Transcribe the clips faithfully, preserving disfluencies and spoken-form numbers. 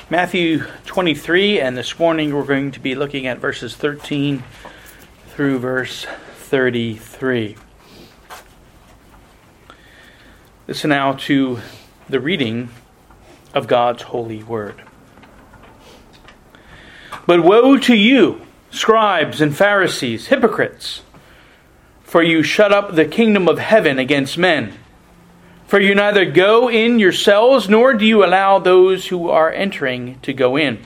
Matthew twenty-three, and this morning we're going to be looking at verses thirteen through verse thirty-three. Listen now to the reading of God's holy word. But woe to you, scribes and Pharisees, hypocrites! For you shut up the kingdom of heaven against men. For you neither go in yourselves, nor do you allow those who are entering to go in.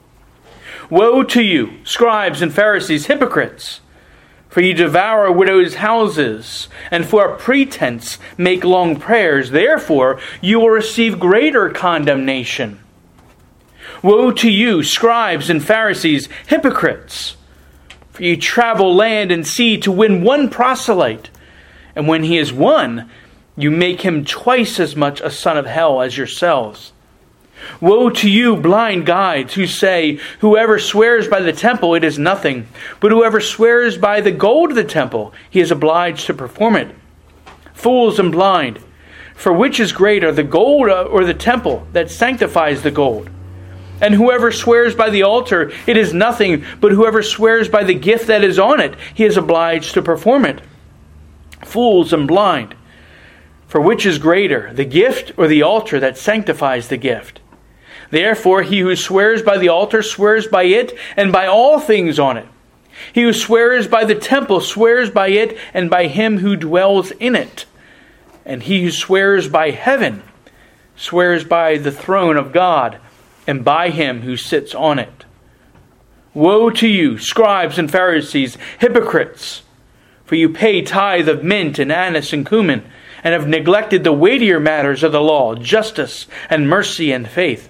Woe to you, scribes and Pharisees, hypocrites! For you devour widows' houses, and for a pretense make long prayers. Therefore you will receive greater condemnation. Woe to you, scribes and Pharisees, hypocrites! For you travel land and sea to win one proselyte, and when he is won, you make him twice as much a son of hell as yourselves. Woe to you, blind guides, who say, whoever swears by the temple, it is nothing. But whoever swears by the gold of the temple, he is obliged to perform it. Fools and blind, for which is greater, the gold or the temple that sanctifies the gold? And whoever swears by the altar, it is nothing. But whoever swears by the gift that is on it, he is obliged to perform it. Fools and blind, for which is greater, the gift or the altar that sanctifies the gift? Therefore, he who swears by the altar swears by it and by all things on it. He who swears by the temple swears by it and by him who dwells in it. And he who swears by heaven swears by the throne of God and by him who sits on it. Woe to you, scribes and Pharisees, hypocrites! For you pay tithe of mint and anise and cumin, and have neglected the weightier matters of the law, justice and mercy and faith.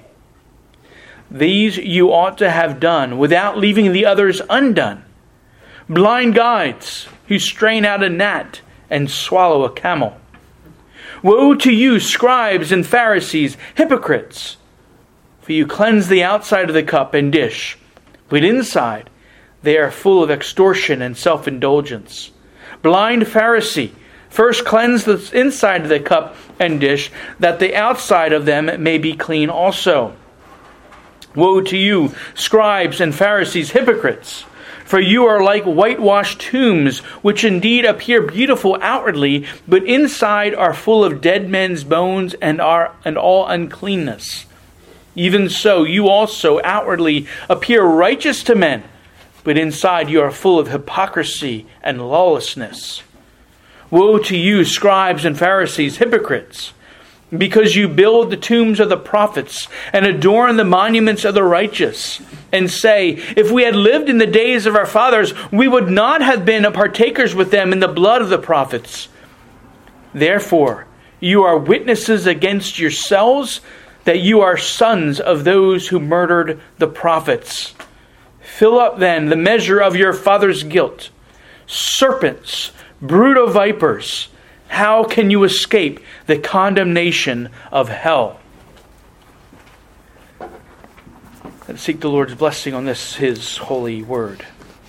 These you ought to have done without leaving the others undone. Blind guides who strain out a gnat and swallow a camel. Woe to you, scribes and Pharisees, hypocrites! For you cleanse the outside of the cup and dish, but inside they are full of extortion and self-indulgence. Blind Pharisee, first cleanse the inside of the cup and dish, that the outside of them may be clean also. Woe to you, scribes and Pharisees, hypocrites! For you are like whitewashed tombs, which indeed appear beautiful outwardly, but inside are full of dead men's bones and are and all uncleanness. Even so, you also outwardly appear righteous to men, but inside you are full of hypocrisy and lawlessness. Woe to you, scribes and Pharisees, hypocrites! Because you build the tombs of the prophets and adorn the monuments of the righteous, and say, if we had lived in the days of our fathers, we would not have been partakers with them in the blood of the prophets. Therefore, you are witnesses against yourselves that you are sons of those who murdered the prophets. Fill up then the measure of your father's guilt. Serpents, brood of vipers, how can you escape the condemnation of hell? Let's seek the Lord's blessing on this, His holy word.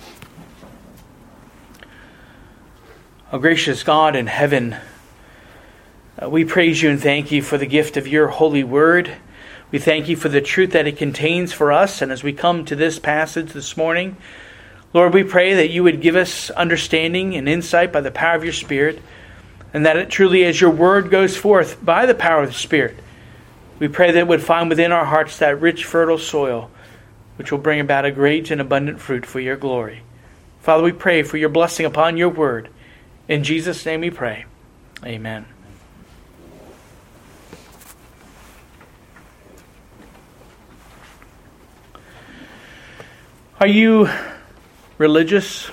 O gracious God in heaven, uh, we praise you and thank you for the gift of your holy word. We thank you for the truth that it contains for us. And as we come to this passage this morning, Lord, we pray that you would give us understanding and insight by the power of your Spirit, and that it truly, as your word goes forth by the power of the Spirit, we pray that it would find within our hearts that rich, fertile soil, which will bring about a great and abundant fruit for your glory. Father, we pray for your blessing upon your word. In Jesus' name we pray. Amen. Are you religious?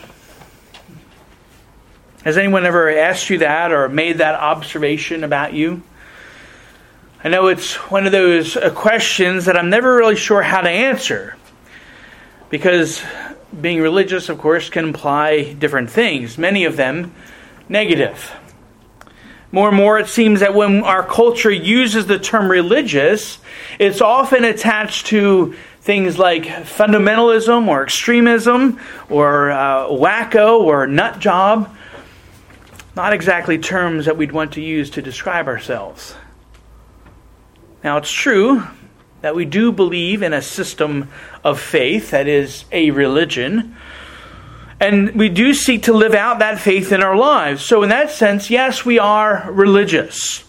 Has anyone ever asked you that or made that observation about you? I know it's one of those questions that I'm never really sure how to answer, because being religious, of course, can imply different things, many of them negative. More and more it seems that when our culture uses the term religious, it's often attached to things like fundamentalism or extremism or uh, wacko or nut job. Not exactly terms that we'd want to use to describe ourselves. Now it's true that we do believe in a system of faith, that is, a religion, and we do seek to live out that faith in our lives. So in that sense, yes, we are religious.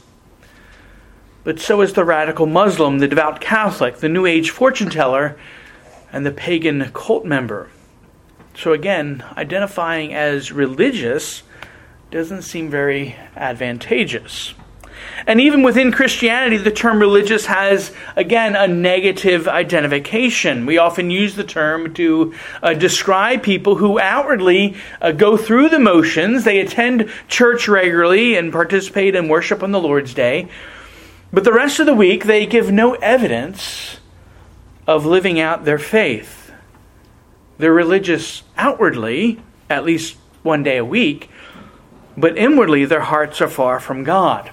But so is the radical Muslim, the devout Catholic, the New Age fortune teller, and the pagan cult member. So again, identifying as religious doesn't seem very advantageous. And even within Christianity, the term religious has, again, a negative identification. We often use the term to uh, describe people who outwardly uh, go through the motions. They attend church regularly and participate in worship on the Lord's Day. But the rest of the week, they give no evidence of living out their faith. They're religious outwardly, at least one day a week, but inwardly their hearts are far from God.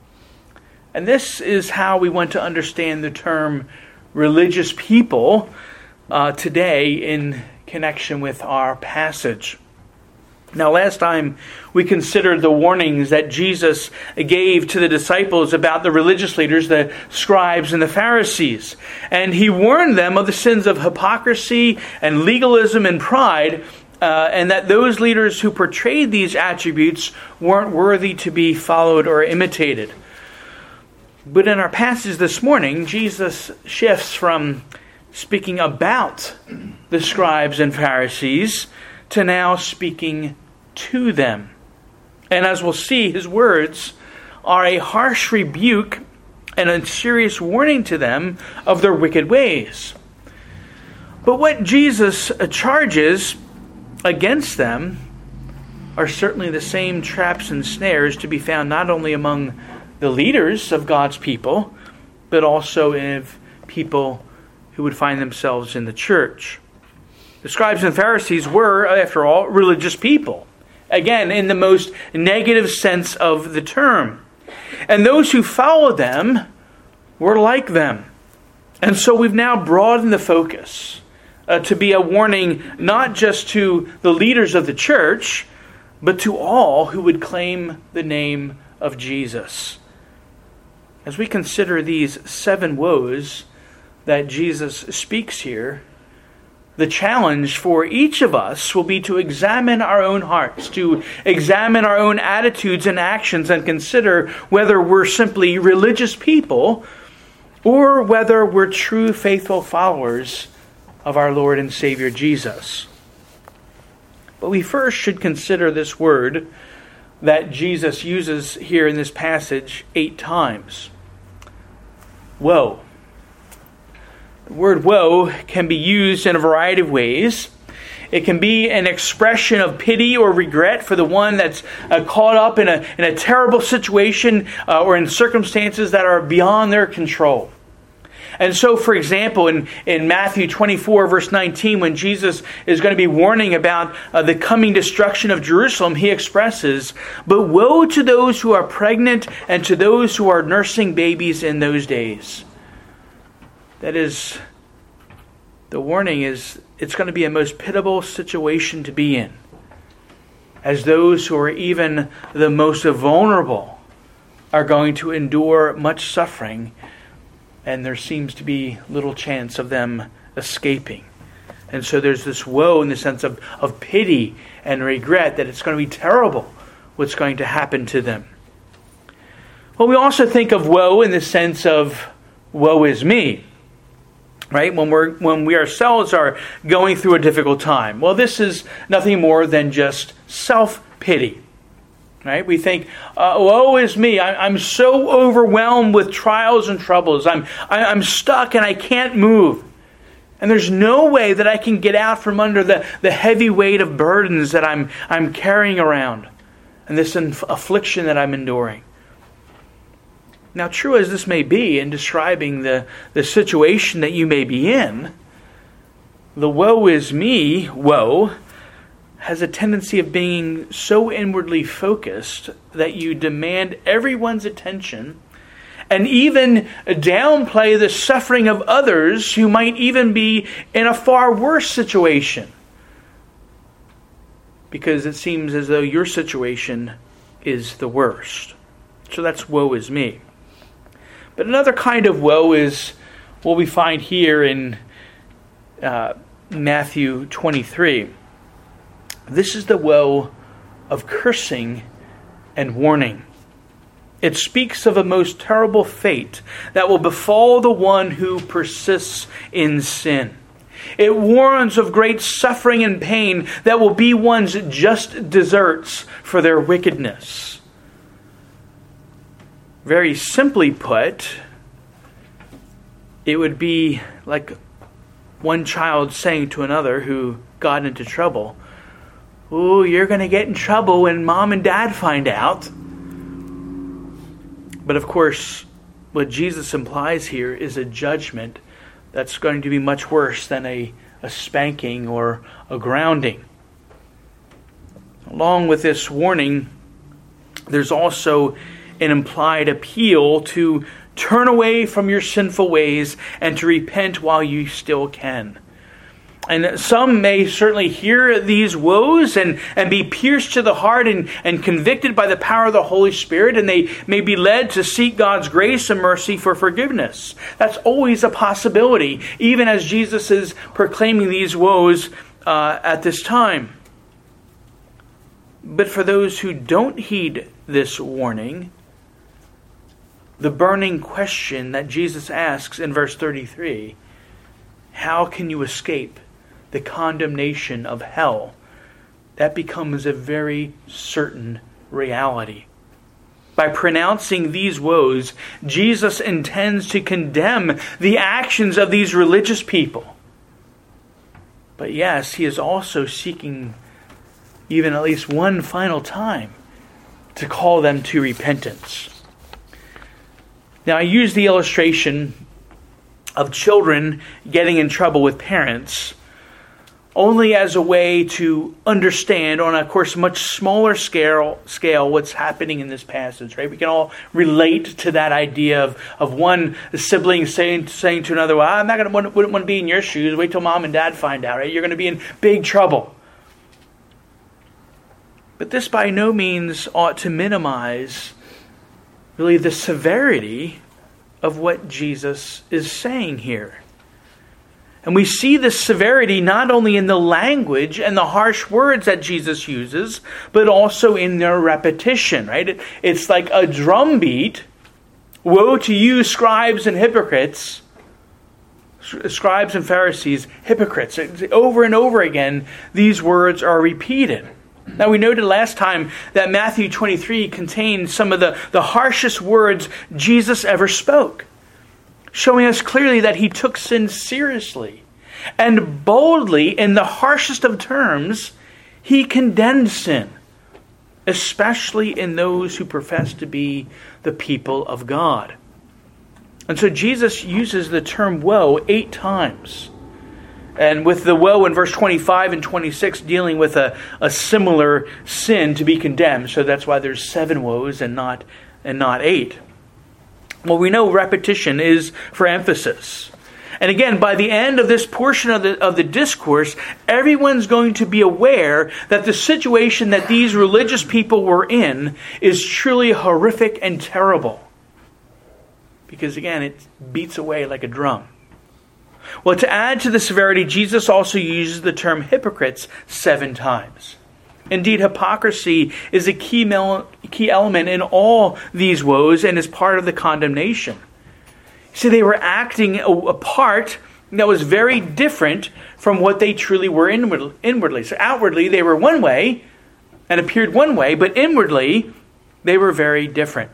And this is how we want to understand the term religious people uh, today in connection with our passage. Now, last time we considered the warnings that Jesus gave to the disciples about the religious leaders, the scribes and the Pharisees. And he warned them of the sins of hypocrisy and legalism and pride, uh, and that those leaders who portrayed these attributes weren't worthy to be followed or imitated. But in our passage this morning, Jesus shifts from speaking about the scribes and Pharisees to now speaking to them. And as we'll see, his words are a harsh rebuke and a serious warning to them of their wicked ways. But what Jesus charges against them are certainly the same traps and snares to be found not only among the leaders of God's people, but also in people who would find themselves in the church. The scribes and Pharisees were, after all, religious people. Again, in the most negative sense of the term. And those who followed them were like them. And so we've now broadened the focus uh, to be a warning not just to the leaders of the church, but to all who would claim the name of Jesus. As we consider these seven woes that Jesus speaks here, the challenge for each of us will be to examine our own hearts, to examine our own attitudes and actions, and consider whether we're simply religious people or whether we're true faithful followers of our Lord and Savior Jesus. But we first should consider this word that Jesus uses here in this passage eight times. Woe. The word woe can be used in a variety of ways. It can be an expression of pity or regret for the one that's uh, caught up in a, in a terrible situation uh, or in circumstances that are beyond their control. And so, for example, in, in Matthew twenty-four, verse nineteen, when Jesus is going to be warning about uh, the coming destruction of Jerusalem, he expresses, "But woe to those who are pregnant and to those who are nursing babies in those days." That is, the warning is, it's going to be a most pitiable situation to be in, as those who are even the most vulnerable are going to endure much suffering, and there seems to be little chance of them escaping. And so there's this woe in the sense of, of pity and regret that it's going to be terrible what's going to happen to them. Well, we also think of woe in the sense of woe is me. Right? When we're when we ourselves are going through a difficult time. Well, this is nothing more than just self-pity. Right? We think, uh, woe is me. I, I'm so overwhelmed with trials and troubles. I'm I, I'm stuck and I can't move. And there's no way that I can get out from under the, the heavy weight of burdens that I'm I'm carrying around, and this inf- affliction that I'm enduring. Now, true as this may be in describing the, the situation that you may be in, the woe is me, woe, has a tendency of being so inwardly focused that you demand everyone's attention and even downplay the suffering of others who might even be in a far worse situation, because it seems as though your situation is the worst. So that's woe is me. But another kind of woe is what we find here in uh, Matthew twenty-three. This is the woe of cursing and warning. It speaks of a most terrible fate that will befall the one who persists in sin. It warns of great suffering and pain that will be one's just deserts for their wickedness. Very simply put, it would be like one child saying to another who got into trouble, "Oh, you're going to get in trouble when mom and dad find out." But of course, what Jesus implies here is a judgment that's going to be much worse than a, a spanking or a grounding. Along with this warning, there's also an implied appeal to turn away from your sinful ways and to repent while you still can. And some may certainly hear these woes and, and be pierced to the heart and, and convicted by the power of the Holy Spirit, and they may be led to seek God's grace and mercy for forgiveness. That's always a possibility, even as Jesus is proclaiming these woes uh, at this time. But for those who don't heed this warning, the burning question that Jesus asks in verse thirty-three, how can you escape the condemnation of hell? That becomes a very certain reality. By pronouncing these woes, Jesus intends to condemn the actions of these religious people. But yes, he is also seeking, even at least one final time, to call them to repentance. Now, I use the illustration of children getting in trouble with parents only as a way to understand on a, of course, much smaller scale, scale what's happening in this passage, right? We can all relate to that idea of, of one sibling saying saying to another, well, I'm not going to want, wouldn't want to be in your shoes. Wait till mom and dad find out, right? You're going to be in big trouble. But this by no means ought to minimize really the severity of what Jesus is saying here. And we see this severity not only in the language and the harsh words that Jesus uses, but also in their repetition, right? It, it's like a drumbeat. Woe to you, scribes and hypocrites. Scribes and Pharisees, hypocrites. Over and over again, these words are repeated. Now, we noted last time that Matthew twenty-three contains some of the, the harshest words Jesus ever spoke, showing us clearly that he took sin seriously. And boldly, in the harshest of terms, he condemned sin, especially in those who profess to be the people of God. And so Jesus uses the term woe eight times. And with the woe in verse twenty-five and twenty-six dealing with a, a similar sin to be condemned. So that's why there's seven woes and not and not eight. Well, we know repetition is for emphasis. And again, by the end of this portion of the of the discourse, everyone's going to be aware that the situation that these religious people were in is truly horrific and terrible. Because again, it beats away like a drum. Well, to add to the severity, Jesus also uses the term hypocrites seven times. Indeed, hypocrisy is a key, mel- key element in all these woes and is part of the condemnation. See, they were acting a, a part that was very different from what they truly were inward, inwardly. So outwardly, they were one way and appeared one way, but inwardly, they were very different.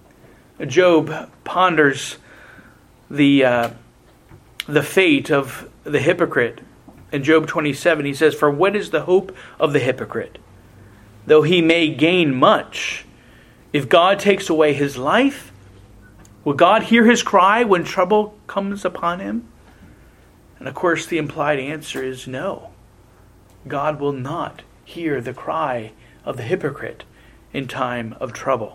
Job ponders the... Uh, the fate of the hypocrite. In Job twenty-seven, he says, "For what is the hope of the hypocrite? Though he may gain much, if God takes away his life, will God hear his cry when trouble comes upon him?" And of course, the implied answer is no. God will not hear the cry of the hypocrite in time of trouble.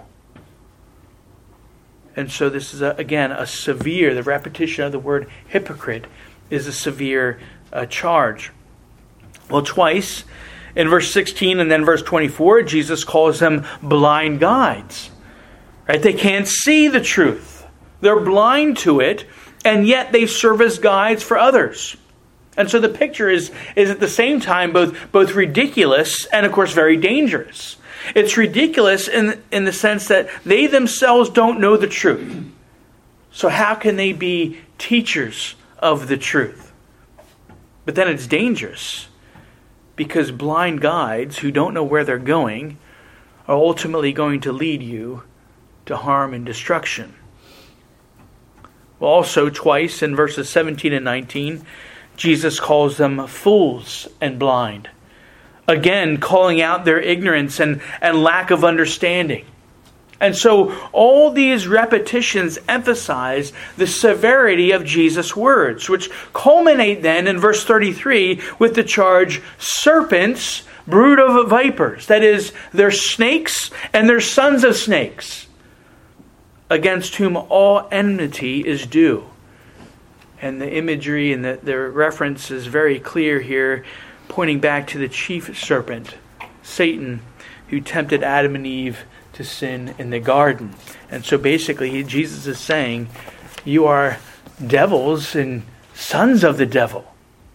And so this is, a, again, a severe, the repetition of the word hypocrite is a severe uh, charge. Well, twice, in verse sixteen and then verse twenty-four, Jesus calls them blind guides. Right? They can't see the truth. They're blind to it, and yet they serve as guides for others. And so the picture is, is at the same time both, both ridiculous and, of course, very dangerous. It's ridiculous in, in the sense that they themselves don't know the truth. So how can they be teachers of the truth? But then it's dangerous because blind guides who don't know where they're going are ultimately going to lead you to harm and destruction. Well, also twice in verses seventeen and nineteen, Jesus calls them fools and blind. Again, calling out their ignorance and, and lack of understanding. And so all these repetitions emphasize the severity of Jesus' words, which culminate then in verse thirty-three with the charge, serpents, brood of vipers. That is, they're snakes and they're sons of snakes, against whom all enmity is due. And the imagery and the, the reference is very clear here, pointing back to the chief serpent, Satan, who tempted Adam and Eve to sin in the garden. And so basically, Jesus is saying, you are devils and sons of the devil.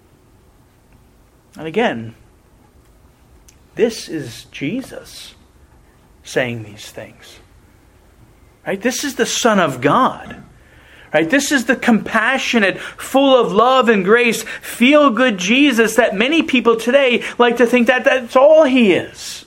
And again, this is Jesus saying these things. Right? This is the Son of God. Right? This is the compassionate, full of love and grace, feel-good Jesus that many people today like to think that that's all He is.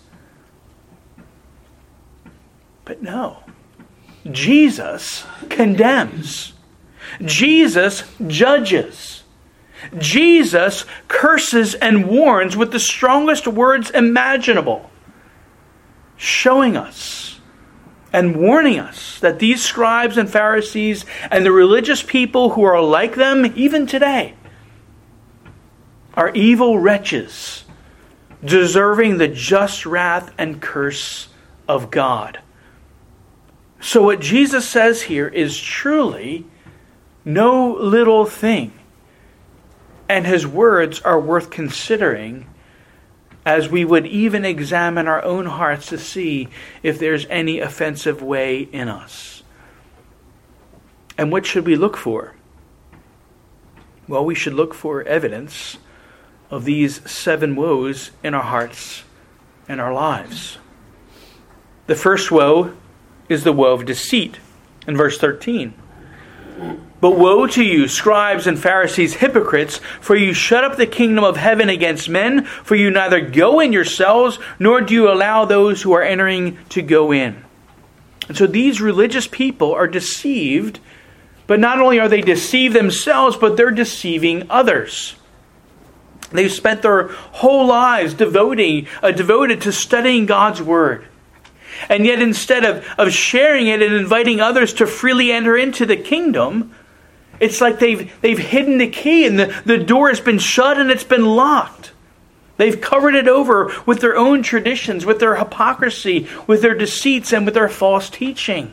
But no. Jesus condemns. Jesus judges. Jesus curses and warns with the strongest words imaginable, showing us and warning us that these scribes and Pharisees and the religious people who are like them even today are evil wretches, deserving the just wrath and curse of God. So what Jesus says here is truly no little thing. And His words are worth considering as we would even examine our own hearts to see if there's any offensive way in us. And what should we look for? Well, we should look for evidence of these seven woes in our hearts and our lives. The first woe is the woe of deceit in verse thirteen. But woe to you, scribes and Pharisees, hypocrites, for you shut up the kingdom of heaven against men, for you neither go in yourselves, nor do you allow those who are entering to go in. And so these religious people are deceived, but not only are they deceived themselves, but they're deceiving others. They've spent their whole lives devoting, uh, devoted to studying God's Word. And yet instead of, of sharing it and inviting others to freely enter into the kingdom, it's like they've they've hidden the key and the, the door has been shut and it's been locked. They've covered it over with their own traditions, with their hypocrisy, with their deceits, and with their false teaching.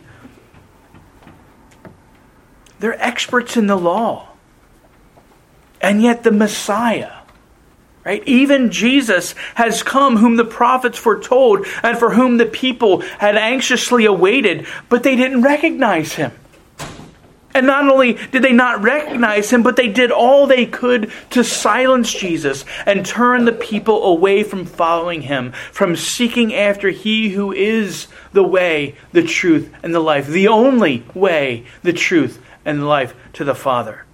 They're experts in the law. And yet the Messiah, right? Even Jesus has come, whom the prophets foretold and for whom the people had anxiously awaited, but they didn't recognize Him. And not only did they not recognize Him, but they did all they could to silence Jesus and turn the people away from following Him, from seeking after He who is the way, the truth, and the life. The only way, the truth, and the life to the Father.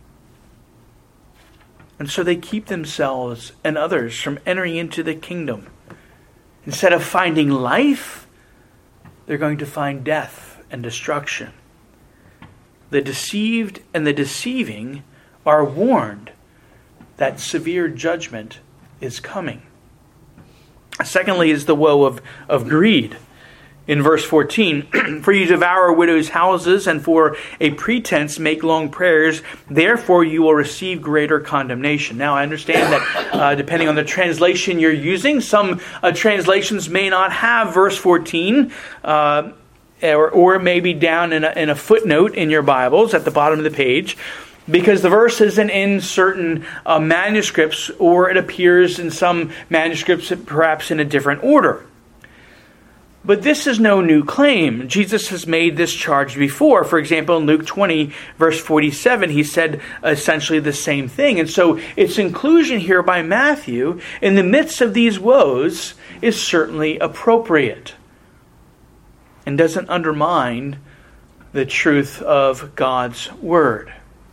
And so they keep themselves and others from entering into the kingdom. Instead of finding life, they're going to find death and destruction. The deceived and the deceiving are warned that severe judgment is coming. Secondly is the woe of, of greed. In verse fourteen, for you devour widows' houses and for a pretense make long prayers, therefore you will receive greater condemnation. Now I understand that uh, depending on the translation you're using, some uh, translations may not have verse fourteen, uh, or, or maybe down in a, in a footnote in your Bibles at the bottom of the page, because the verse isn't in certain uh, manuscripts, or it appears in some manuscripts perhaps in a different order. But this is no new claim. Jesus has made this charge before. For example, in Luke twenty, verse forty-seven, he said essentially the same thing. And so its inclusion here by Matthew in the midst of these woes is certainly appropriate and doesn't undermine the truth of God's word.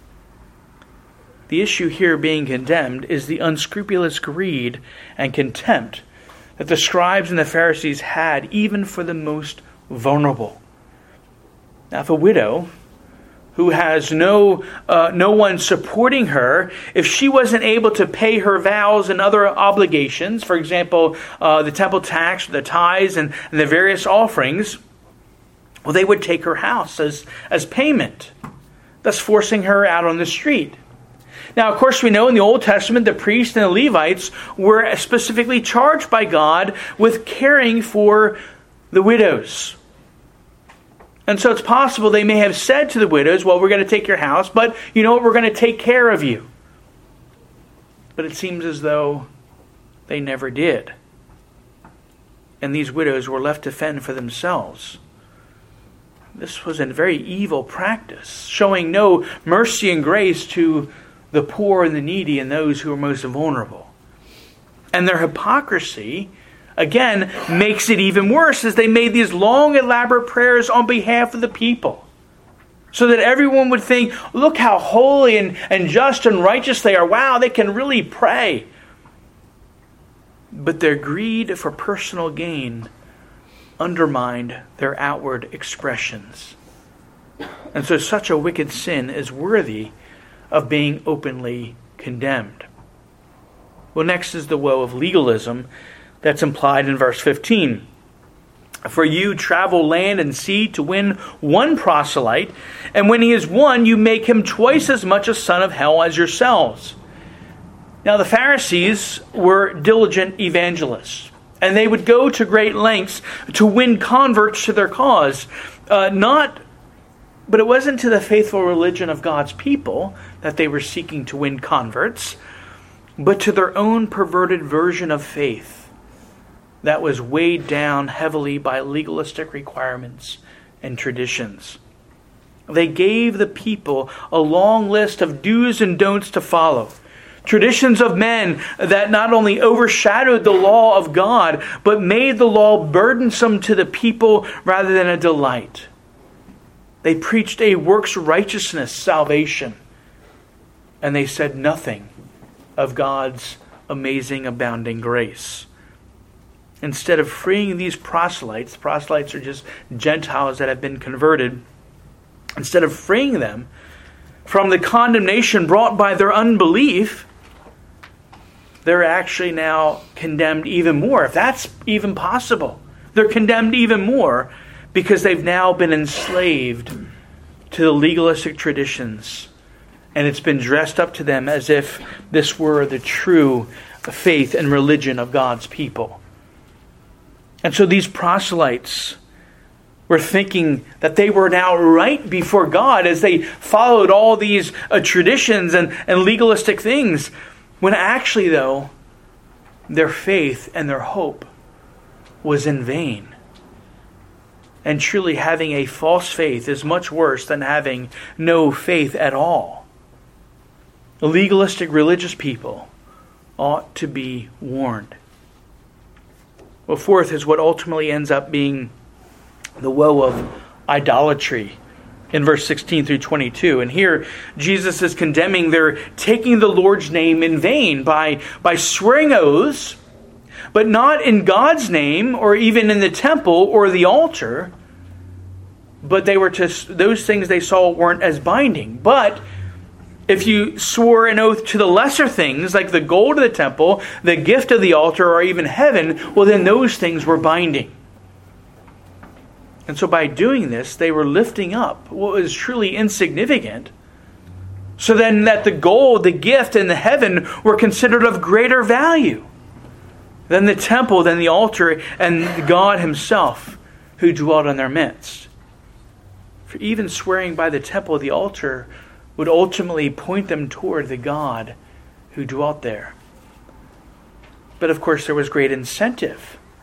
The issue here being condemned is the unscrupulous greed and contempt that the scribes and the Pharisees had even for the most vulnerable. Now, if a widow who has no uh, no one supporting her, if she wasn't able to pay her vows and other obligations, for example, uh, the temple tax, the tithes, and, and the various offerings, well, they would take her house as, as payment, thus forcing her out on the street. Now, of course, we know in the Old Testament, the priests and the Levites were specifically charged by God with caring for the widows. And so it's possible they may have said to the widows, well, we're going to take your house, but you know what, we're going to take care of you. But it seems as though they never did. And these widows were left to fend for themselves. This was a very evil practice, showing no mercy and grace to the poor and the needy and those who are most vulnerable. And their hypocrisy, again, makes it even worse as they made these long, elaborate prayers on behalf of the people. So that everyone would think, look how holy and, and just and righteous they are. Wow, they can really pray. But their greed for personal gain undermined their outward expressions. And so such a wicked sin is worthy of being openly condemned. Well, next is the woe of legalism that's implied in verse fifteen. For you travel land and sea to win one proselyte, and when he is won, you make him twice as much a son of hell as yourselves. Now, the Pharisees were diligent evangelists, and they would go to great lengths to win converts to their cause. Uh, not, but it wasn't to the faithful religion of God's people that they were seeking to win converts, but to their own perverted version of faith that was weighed down heavily by legalistic requirements and traditions. They gave the people a long list of do's and don'ts to follow. Traditions of men that not only overshadowed the law of God, but made the law burdensome to the people rather than a delight. They preached a works righteousness salvation, and they said nothing of God's amazing abounding grace. Instead of freeing these proselytes, proselytes are just Gentiles that have been converted, instead of freeing them from the condemnation brought by their unbelief, they're actually now condemned even more, if that's even possible. They're condemned even more because they've now been enslaved to the legalistic traditions, and it's been dressed up to them as if this were the true faith and religion of God's people. And so these proselytes were thinking that they were now right before God as they followed all these uh, traditions and, and legalistic things, when actually, though, their faith and their hope was in vain. And truly having a false faith is much worse than having no faith at all. The legalistic religious people ought to be warned. Well, fourth is what ultimately ends up being the woe of idolatry in verse sixteen through twenty-two. And here Jesus is condemning their taking the Lord's name in vain by, by swearing oaths, but not in God's name or even in the temple or the altar. But they were to, those things they saw weren't as binding. But if you swore an oath to the lesser things, like the gold of the temple, the gift of the altar, or even heaven, well, then those things were binding. And so by doing this, they were lifting up what was truly insignificant, so then that the gold, the gift, and the heaven were considered of greater value than the temple, than the altar, and God himself who dwelt in their midst. For even swearing by the temple, the altar, would ultimately point them toward the God who dwelt there. But of course there was great incentive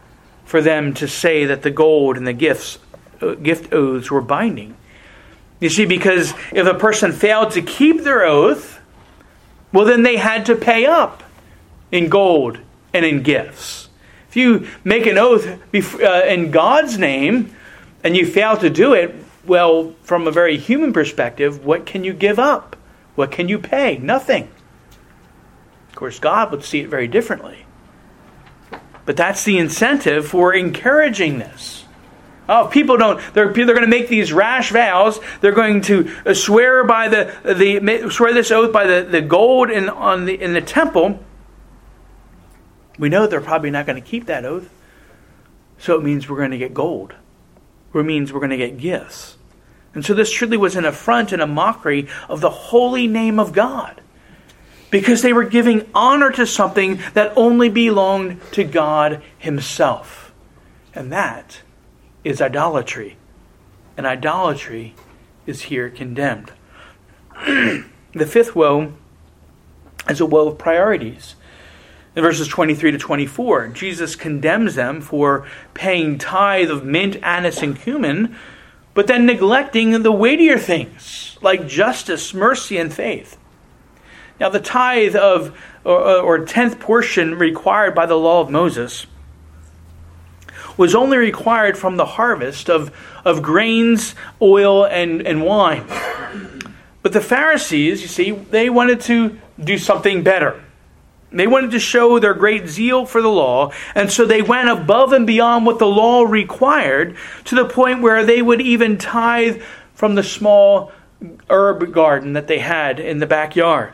for them to say that the gold and the gifts, uh, gift oaths were binding. You see, because if a person failed to keep their oath, well, then they had to pay up in gold and in gifts. If you make an oath in God's name and you fail to do it, well, from a very human perspective, what can you give up? What can you pay? Nothing. Of course, God would see it very differently. But that's the incentive for encouraging this. Oh, if people don't, they're, they're going to make these rash vows. They're going to swear by the, the swear this oath by the, the gold in, on the, in the temple. We know they're probably not going to keep that oath. So it means we're going to get gold. It means we're going to get gifts. And so this truly was an affront and a mockery of the holy name of God. Because they were giving honor to something that only belonged to God Himself. And that is idolatry. And idolatry is here condemned. The fifth woe is a woe of priorities. In verses twenty-three to twenty-four, Jesus condemns them for paying tithe of mint, anise, and cumin, but then neglecting the weightier things like justice, mercy, and faith. Now, the tithe of, or, or tenth portion required by the law of Moses was only required from the harvest of, of grains, oil, and, and wine. But the Pharisees, you see, they wanted to do something better. They wanted to show their great zeal for the law, and so they went above and beyond what the law required to the point where they would even tithe from the small herb garden that they had in the backyard.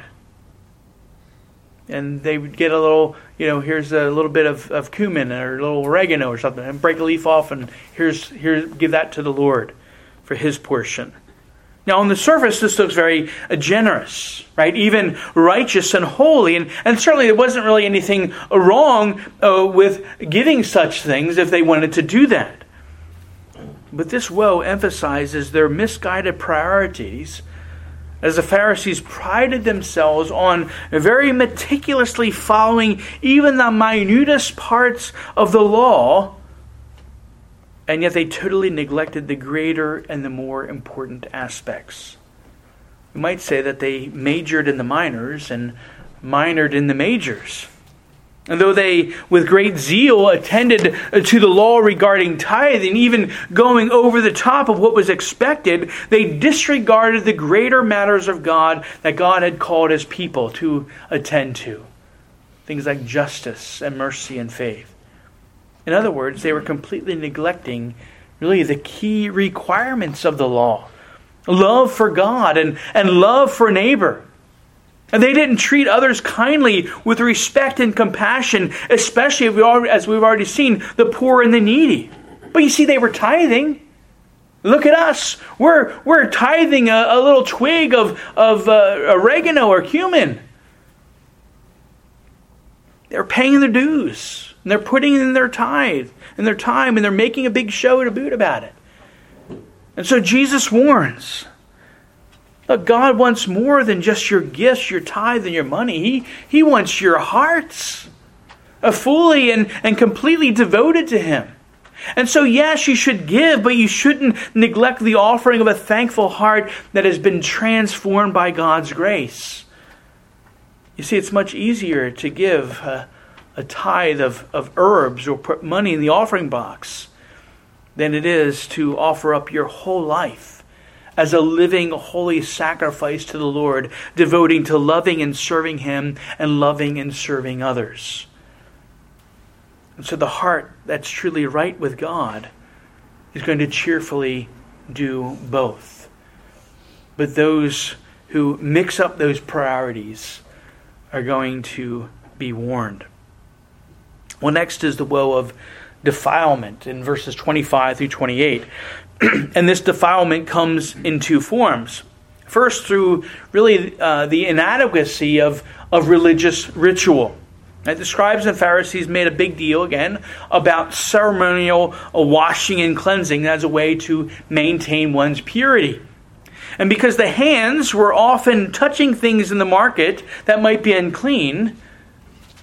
And they would get a little, you know, here's a little bit of, of cumin or a little oregano or something, and break a leaf off, and here's here give that to the Lord for His portion. Now, on the surface, this looks very uh, generous, right? Even righteous and holy. And, and certainly there wasn't really anything wrong uh, with giving such things if they wanted to do that. But this woe emphasizes their misguided priorities, as the Pharisees prided themselves on very meticulously following even the minutest parts of the law, and yet they totally neglected the greater and the more important aspects. You might say that they majored in the minors and minored in the majors. And though they, with great zeal, attended to the law regarding tithing, even going over the top of what was expected, they disregarded the greater matters of God that God had called His people to attend to. Things like justice and mercy and faith. In other words, they were completely neglecting really the key requirements of the law. Love for God and, and love for neighbor. And they didn't treat others kindly with respect and compassion, especially, if we already, as we've already seen, the poor and the needy. But you see, they were tithing. Look at us. We're, we're tithing a, a little twig of, of uh, oregano or cumin. They're paying their dues. And they're putting in their tithe and their time, and they're making a big show to boot about it. And so Jesus warns, look, God wants more than just your gifts, your tithe, and your money. He, he wants your hearts, uh, fully and, and completely devoted to Him. And so, yes, you should give, but you shouldn't neglect the offering of a thankful heart that has been transformed by God's grace. You see, it's much easier to give uh, a tithe of, of herbs or put money in the offering box than it is to offer up your whole life as a living, holy sacrifice to the Lord, devoting to loving and serving Him and loving and serving others. And so the heart that's truly right with God is going to cheerfully do both. But those who mix up those priorities are going to be warned. Well, next is the woe of defilement in verses twenty-five through twenty-eight. And this defilement comes in two forms. First, through really uh, the inadequacy of, of religious ritual. Now, the scribes and Pharisees made a big deal, again, about ceremonial washing and cleansing as a way to maintain one's purity. And because the hands were often touching things in the market that might be unclean,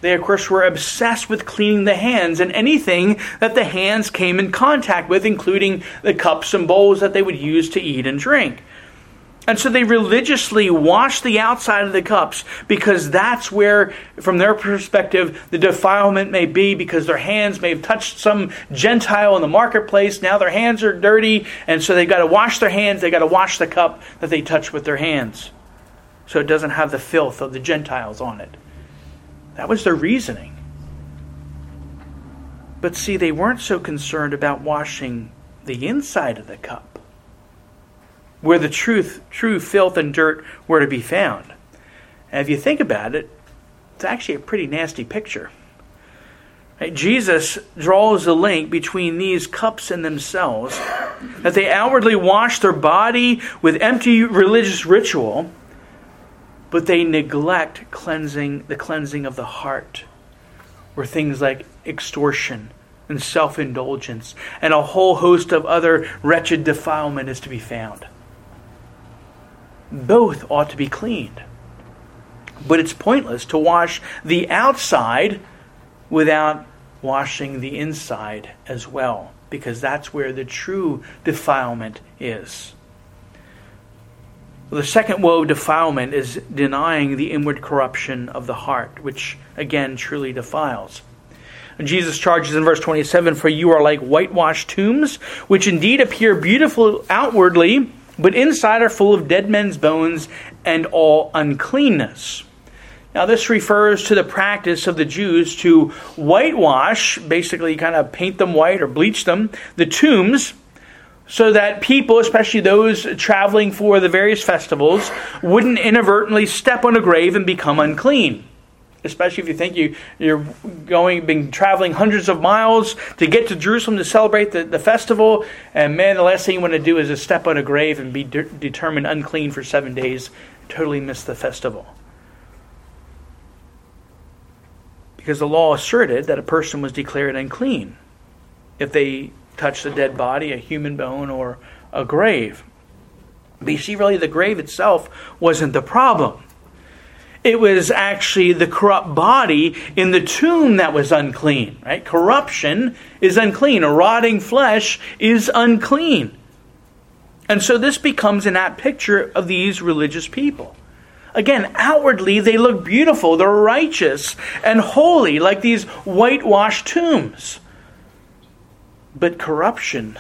They, of course, were obsessed with cleaning the hands and anything that the hands came in contact with, including the cups and bowls that they would use to eat and drink. And so they religiously washed the outside of the cups because that's where, from their perspective, the defilement may be, because their hands may have touched some Gentile in the marketplace. Now their hands are dirty, and so they've got to wash their hands. They've got to wash the cup that they touch with their hands so it doesn't have the filth of the Gentiles on it. That was their reasoning. But see, they weren't so concerned about washing the inside of the cup, where the truth, true filth and dirt were to be found. And if you think about it, it's actually a pretty nasty picture. Right? Jesus draws a link between these cups and themselves, that they outwardly wash their body with empty religious ritual, but they neglect cleansing the cleansing of the heart, where things like extortion and self-indulgence and a whole host of other wretched defilement is to be found. Both ought to be cleaned. But it's pointless to wash the outside without washing the inside as well, because that's where the true defilement is. Well, the second woe of defilement is denying the inward corruption of the heart, which again truly defiles. And Jesus charges in verse twenty-seven, "For you are like whitewashed tombs, which indeed appear beautiful outwardly, but inside are full of dead men's bones and all uncleanness." Now this refers to the practice of the Jews to whitewash, basically kind of paint them white or bleach them, the tombs, so that people, especially those traveling for the various festivals, wouldn't inadvertently step on a grave and become unclean. Especially if you think you, you're going, been traveling hundreds of miles to get to Jerusalem to celebrate the, the festival. And man, the last thing you want to do is to step on a grave and be de- determined unclean for seven days. Totally miss the festival. Because the law asserted that a person was declared unclean if they touched a dead body, a human bone, or a grave. But you see, really the grave itself wasn't the problem. It was actually the corrupt body in the tomb that was unclean. Right? Corruption is unclean. A rotting flesh is unclean. And so this becomes an apt picture of these religious people. Again, outwardly they look beautiful. They're righteous and holy, like these whitewashed tombs. But corruption,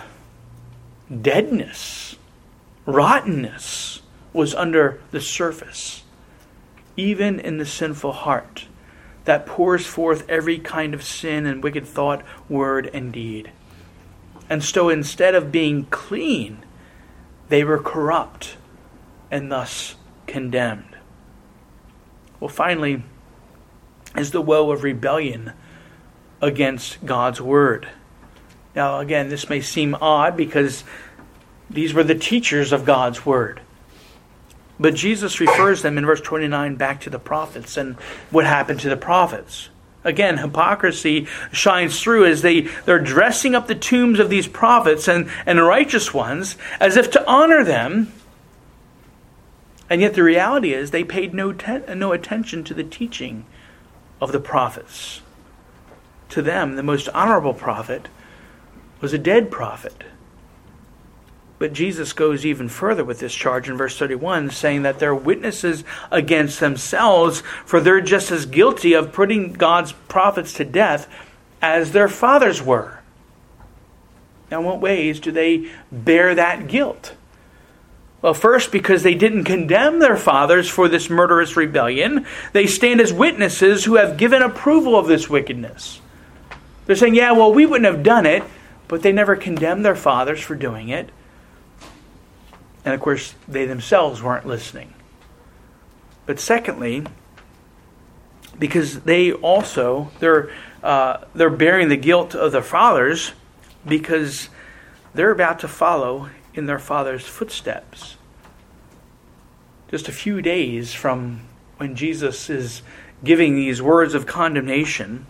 deadness, rottenness was under the surface. Even in the sinful heart that pours forth every kind of sin and wicked thought, word, and deed. And so instead of being clean, they were corrupt and thus condemned. Well, finally, is the woe of rebellion against God's word. Now, again, this may seem odd because these were the teachers of God's word. But Jesus refers them in verse twenty-nine back to the prophets and what happened to the prophets. Again, hypocrisy shines through as they, they're dressing up the tombs of these prophets and, and righteous ones as if to honor them. And yet the reality is they paid no, te- no attention to the teaching of the prophets. To them, the most honorable prophet was a dead prophet. But Jesus goes even further with this charge in verse thirty-one, saying that they're witnesses against themselves, for they're just as guilty of putting God's prophets to death as their fathers were. Now, in what ways do they bear that guilt? Well, first, because they didn't condemn their fathers for this murderous rebellion, they stand as witnesses who have given approval of this wickedness. They're saying, yeah, well, we wouldn't have done it, but they never condemned their fathers for doing it. And of course, they themselves weren't listening. But secondly, because they also, they're, uh, they're bearing the guilt of their fathers because they're about to follow in their father's footsteps. Just a few days from when Jesus is giving these words of condemnation,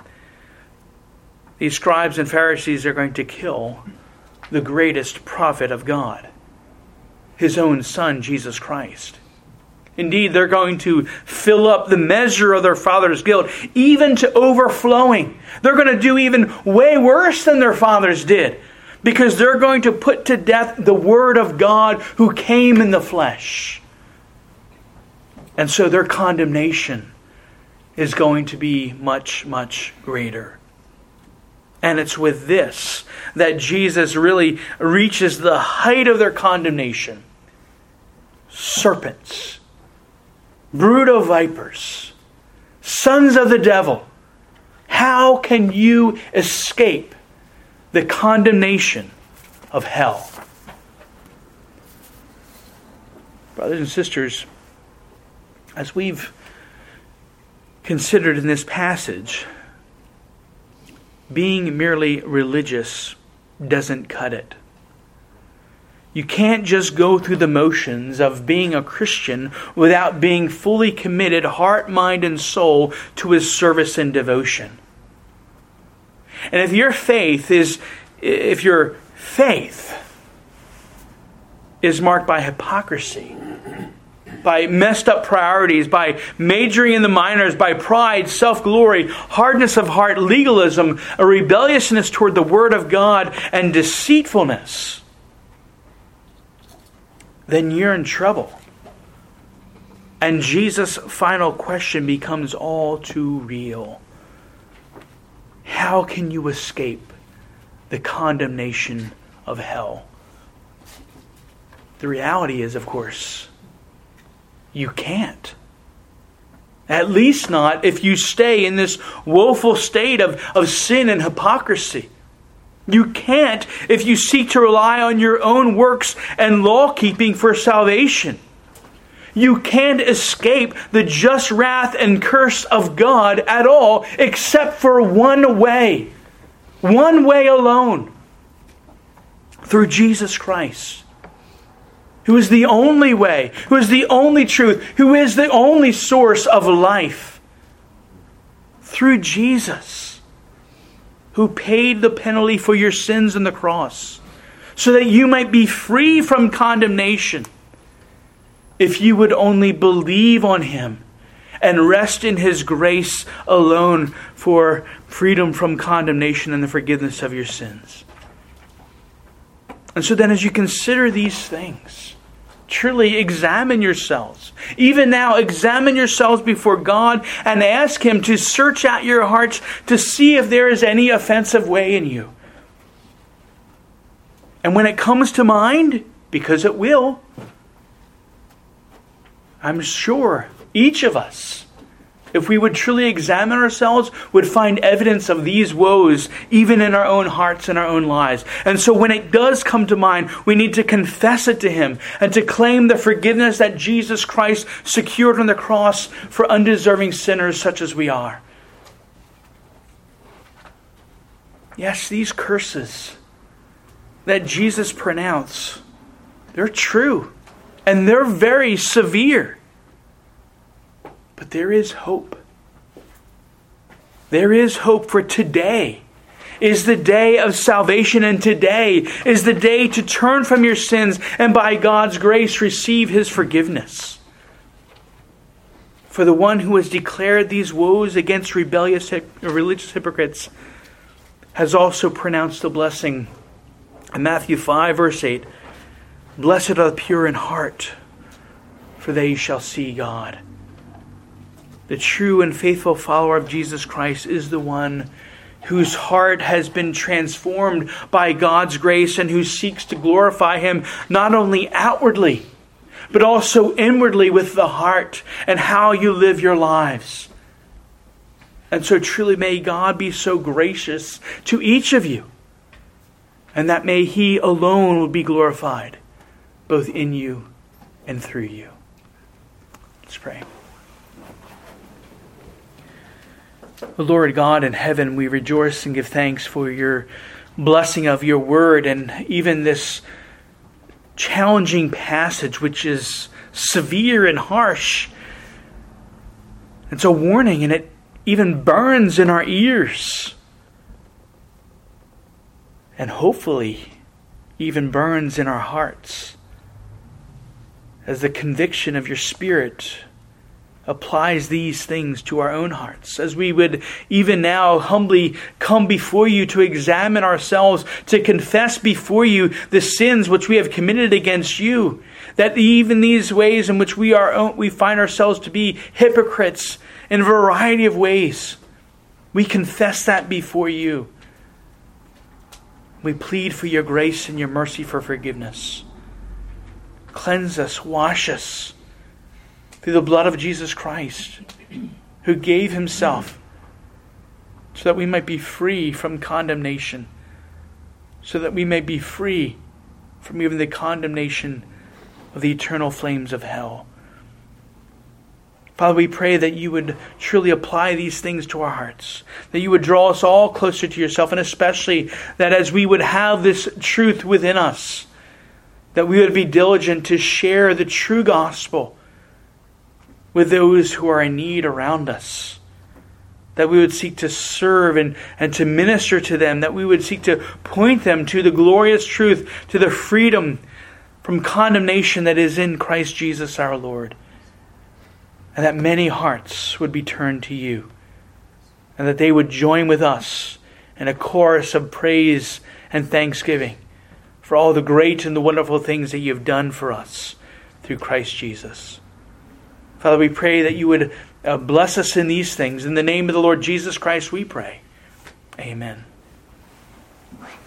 these scribes and Pharisees are going to kill the greatest prophet of God, his own son, Jesus Christ. Indeed, they're going to fill up the measure of their father's guilt, even to overflowing. They're going to do even way worse than their fathers did, because they're going to put to death the Word of God who came in the flesh. And so their condemnation is going to be much, much greater. And it's with this that Jesus really reaches the height of their condemnation. Serpents, brood of vipers, sons of the devil, how can you escape the condemnation of hell? Brothers and sisters, as we've considered in this passage, being merely religious doesn't cut it. You can't just go through the motions of being a Christian without being fully committed, heart, mind, and soul, to His service and devotion. And if your faith is, if your faith is marked by hypocrisy, by messed up priorities, by majoring in the minors, by pride, self-glory, hardness of heart, legalism, a rebelliousness toward the Word of God, and deceitfulness, then you're in trouble. And Jesus' final question becomes all too real. How can you escape the condemnation of hell? The reality is, of course, you can't. At least not if you stay in this woeful state of, of sin and hypocrisy. You can't if you seek to rely on your own works and law-keeping for salvation. You can't escape the just wrath and curse of God at all, except for one way. One way alone. Through Jesus Christ, who is the only way, who is the only truth, who is the only source of life. Through Jesus, who paid the penalty for your sins on the cross, so that you might be free from condemnation, if you would only believe on Him and rest in His grace alone for freedom from condemnation and the forgiveness of your sins. And so then, as you consider these things, truly examine yourselves. Even now, examine yourselves before God and ask Him to search out your hearts to see if there is any offensive way in you. And when it comes to mind, because it will, I'm sure each of us, if we would truly examine ourselves, would find evidence of these woes even in our own hearts and our own lives. And so when it does come to mind, we need to confess it to Him and to claim the forgiveness that Jesus Christ secured on the cross for undeserving sinners such as we are. Yes, these curses that Jesus pronounced, they're true and they're very severe. But there is hope. There is hope, for today is the day of salvation, and today is the day to turn from your sins and by God's grace receive His forgiveness. For the one who has declared these woes against rebellious religious hypocrites has also pronounced the blessing. In Matthew five, verse eight, "Blessed are the pure in heart, for they shall see God." The true and faithful follower of Jesus Christ is the one whose heart has been transformed by God's grace and who seeks to glorify Him not only outwardly, but also inwardly with the heart and how you live your lives. And so truly may God be so gracious to each of you, and that may He alone be glorified, both in you and through you. Let's pray. O Lord God in heaven, we rejoice and give thanks for your blessing of your word, and even this challenging passage, which is severe and harsh. It's a warning, and it even burns in our ears. And hopefully even burns in our hearts. as the conviction of your Spirit applies these things to our own hearts, as we would even now humbly come before you to examine ourselves, to confess before you the sins which we have committed against you, that even these ways in which we are we find ourselves to be hypocrites in a variety of ways, we confess that before you. We plead for your grace and your mercy for forgiveness. Cleanse us, wash us through the blood of Jesus Christ, who gave himself so that we might be free from condemnation, so that we may be free from even the condemnation of the eternal flames of hell. Father, we pray that you would truly apply these things to our hearts, that you would draw us all closer to yourself, and especially that as we would have this truth within us, that we would be diligent to share the true gospel with those who are in need around us, that we would seek to serve and, and to minister to them, that we would seek to point them to the glorious truth, to the freedom from condemnation that is in Christ Jesus our Lord, and that many hearts would be turned to you, and that they would join with us in a chorus of praise and thanksgiving for all the great and the wonderful things that you have done for us through Christ Jesus. Father, we pray that you would uh, bless us in these things. In the name of the Lord Jesus Christ we pray. Amen.